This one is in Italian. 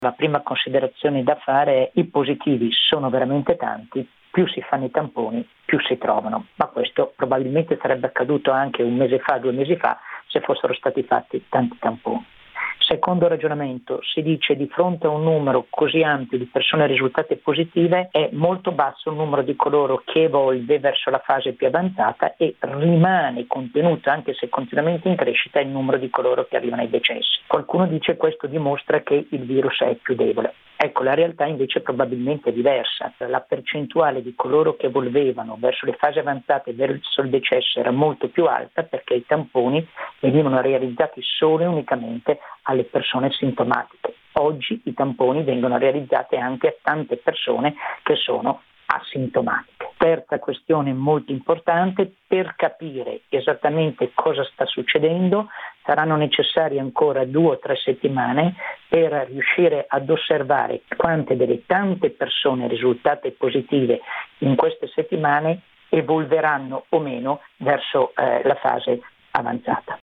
La prima considerazione da fare è: i positivi sono veramente tanti, più si fanno i tamponi, più si trovano, ma questo probabilmente sarebbe accaduto anche 1 mese fa, 2 mesi fa, se fossero stati fatti tanti tamponi. Secondo ragionamento, si dice: di fronte a un numero così ampio di persone risultate positive è molto basso il numero di coloro che evolve verso la fase più avanzata e rimane contenuto, anche se continuamente in crescita, il numero di coloro che arrivano ai decessi. Qualcuno dice: questo dimostra che il virus è più debole. Ecco, la realtà invece probabilmente è diversa. La percentuale di coloro che evolvevano verso le fasi avanzate, verso il decesso, era molto più alta, perché i tamponi venivano realizzati solo e unicamente alle persone sintomatiche. Oggi i tamponi vengono realizzati anche a tante persone che sono asintomatiche. Terza questione molto importante: per capire esattamente cosa sta succedendo saranno necessarie ancora 2 o 3 settimane per riuscire ad osservare quante delle tante persone risultate positive in queste settimane evolveranno o meno verso la fase avanzata.